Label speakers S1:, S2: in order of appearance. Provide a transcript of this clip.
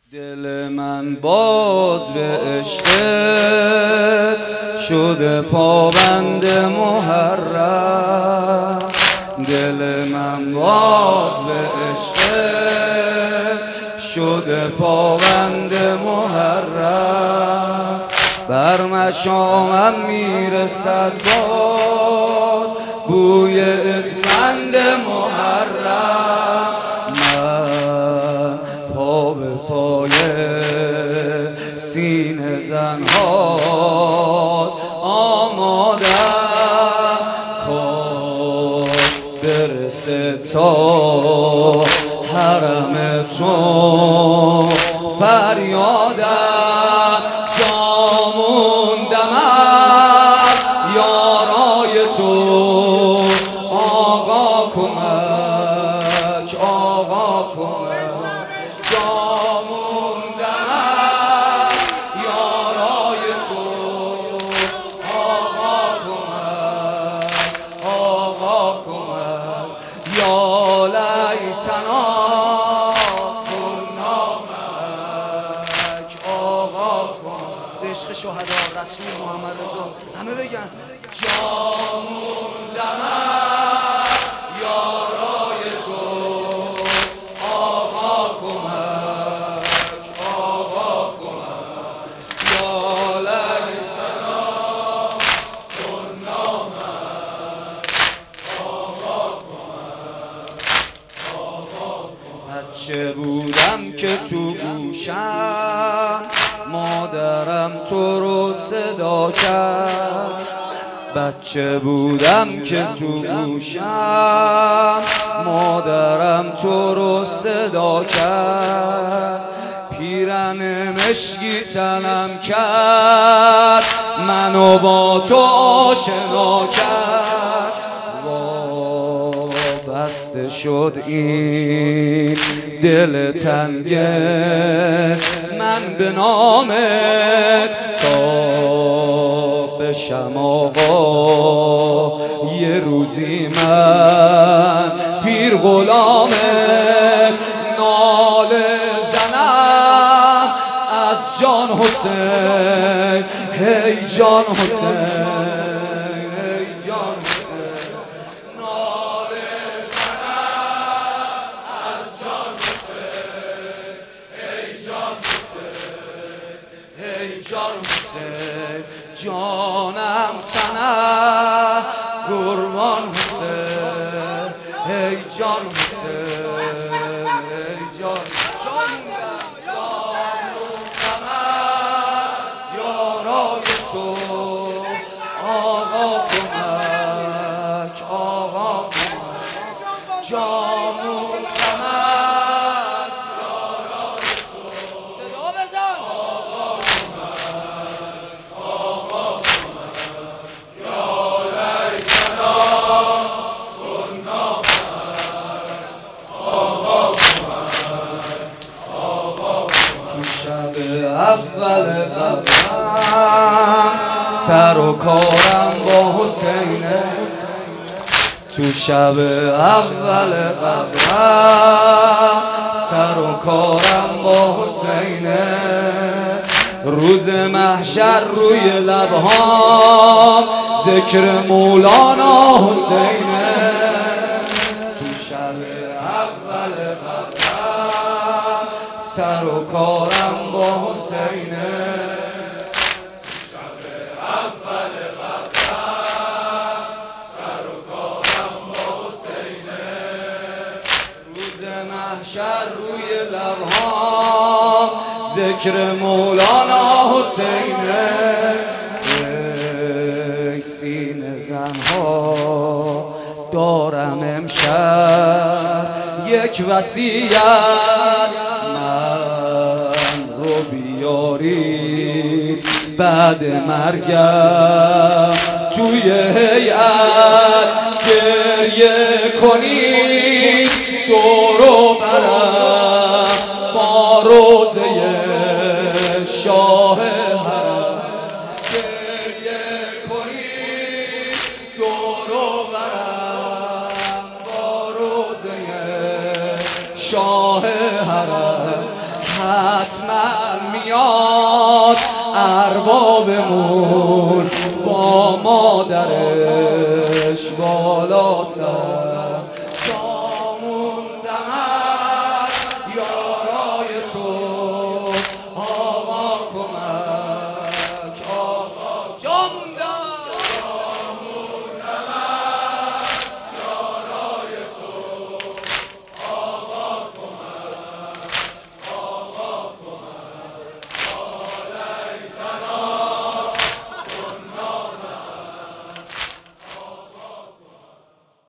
S1: دل من باز به عشقت شده پابند محرم. دل من باز به عشقت شده پابند محرم. بر مشامم میرسد باز بوی اسفند محرم. من پا به پای سینه زنهات آمادم، کار برسه تا حرم تو فریادم. جا موندم از یارای تو، آقا کمک، آقا کمک. جا موندم از یارای تو، آقا کمک، آقا کمک. یا لیتنا کنا معک، آقا کمک. به عشق شهدا رسول محمد رضا همه بگن جا موندم از یارای تو، آقا کمک، آقا کمک. یا لیتنا کنا معک، آقا کمک، آقا کمک. بچه بودم که تو گوشم مادرم تو رو صدا کرد. بچه بودم که تو گوشم مادرم تو رو صدا کرد. پیرن مشکی تنم کرد، منو با تو آشنا کرد. وابسته شد این دل تنگه من به نامت، تا بشم آقا یه روزی من پیر غلامت. ناله زنم از جان حسین، هی جان حسین، هی جان حسین. ناله زنم از جان حسین، هی جان حسین، هی جان حسین. جانم سنه قربان حسین، هی جان حسین، هی جان یارای تو، آقا کمک، آقا کمک. جان موندم از یارای تو، صدا بزن. آقا کمک، آقا کمک. یا لیتنا کنا معک، آقا کمک، آقا کمک. تو شب اول قدرم سر و کارم با حسینه. تو شب اول قدرم سر و کارم با حسینه. روز محشر روی لبهام ذکر مولانا حسینه. تو شب اول قدرم سر و کارم با حسینه. محشر روی لبهام ذکر مولانا حسینه. ای سینه زنها دارم امشب یک وصیت، من رو بیارید بعد مرگم توی هیئت گریه کنید دورو برم با روزه شاه حرم. گریه کنید دورو برم با روزه شاه حرم. حتما میاد اربابمون با مادرش بالا سر